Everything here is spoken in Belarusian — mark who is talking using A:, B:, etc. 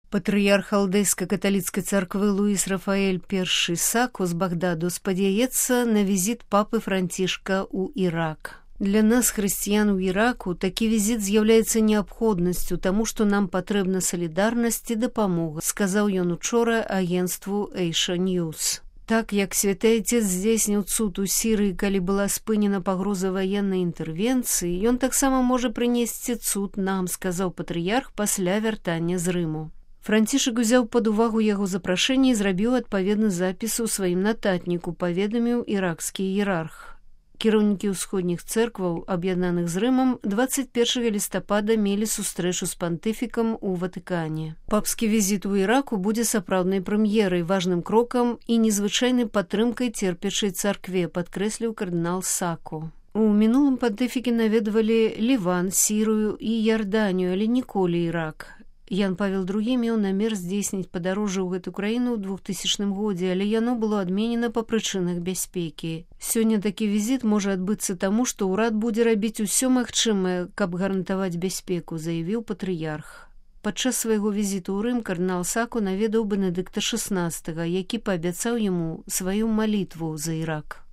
A: Патрыярх халдейска-каталіцкай царквы Луіс Рафаэль I Сако з Багдаду спадзяецца на візіт папы Францішка ў Ірак. Для нас, хрысціян у Іраку, такі візіт з'яўляецца неабходнасцю, таму што нам патрэбна салідарнасць і дапамога, сказаў ён учора агенцтву Asia News. Так як святы Отец здзейсніў цуд у Сірыі, калі была спынена пагроза ваеннай інтэрвенцыі, ён таксама можа прынесці цуд нам, сказаў патрыярх пасля вяртання з Рыму. Францішак узяў пад увагу яго запрашэнне і зрабіў адпаведны запіс у сваім нататніку, паведаміў іракскі іерарх. Кіраўнікі ўсходніх цэркваў, аб'яднаных з Рымам, 21 лістапада мелі сустрэчу з пантыфікам у Ватыкане. Папскі візіт у Іраку будзе сапраўднай прэм'ерай, важным крокам і незвычайнай падтрымкай церпячай царкве, падкрэсліў кардынал Сако. У мінулым пантыфікі наведвалі Ліван, Сірыю і Ярданію, але ніколі Ірак. Ян Павел II меў намер здзейсніць падарожжа ў гэту краіну ў 2000 годзе, але яно было адменена па прычынах бяспекі. Сёння такі візіт можа адбыцца таму, што ўрад будзе рабіць усё магчымае, каб гарантаваць бяспеку, заявіў патрыярх. Падчас свайго візіту ў Рым кардынал Сако наведаў Бенедыкта XVI, які паабяцаў яму сваю малітву за Ірак.